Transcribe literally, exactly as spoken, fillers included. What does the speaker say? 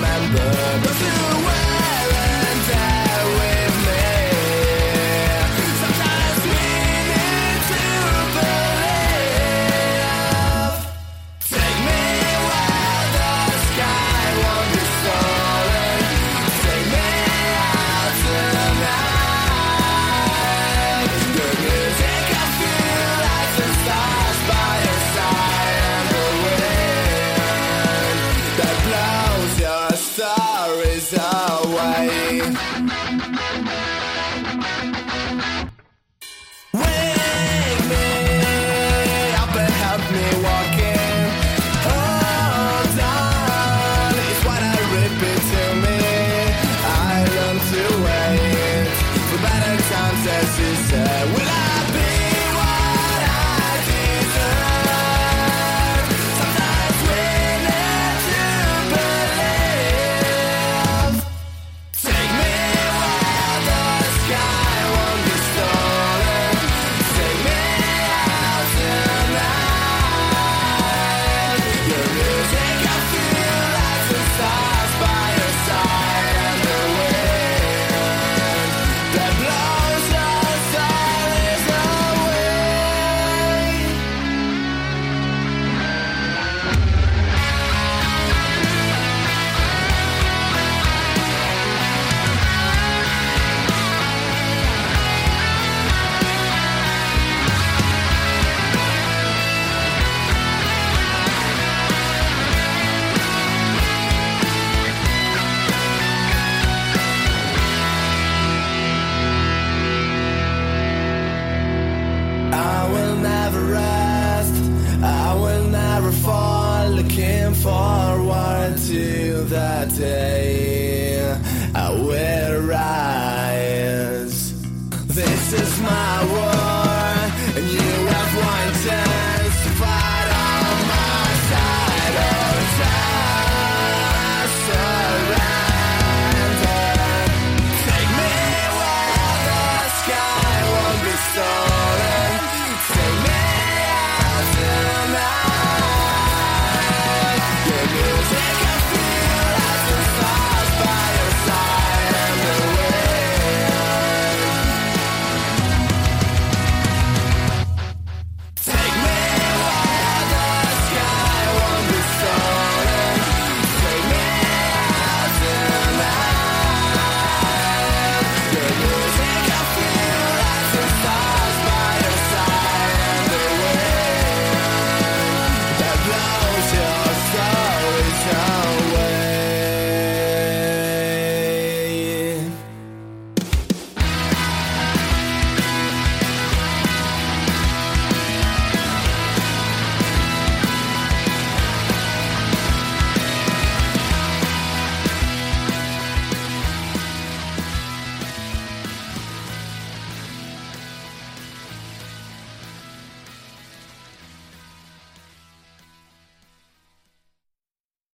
remember those who weren't there with me. Sometimes we need to believe. Take me where the sky won't be stolen. Take me out tonight. Good music, I feel like the stars by your side, and the wind that blows your stories away. Wake me up and help me walking. Hold on, it's what I repeat to me. I learn to wait for better times, as you said. Will I be what I deserve? Sometimes we need to believe. Take me where the sky won't be stolen. Take me out tonight. Your music, I feel like the stars by your side, and the wind that blows your stories away. I will never rest, I will never fall, looking forward to that day. I will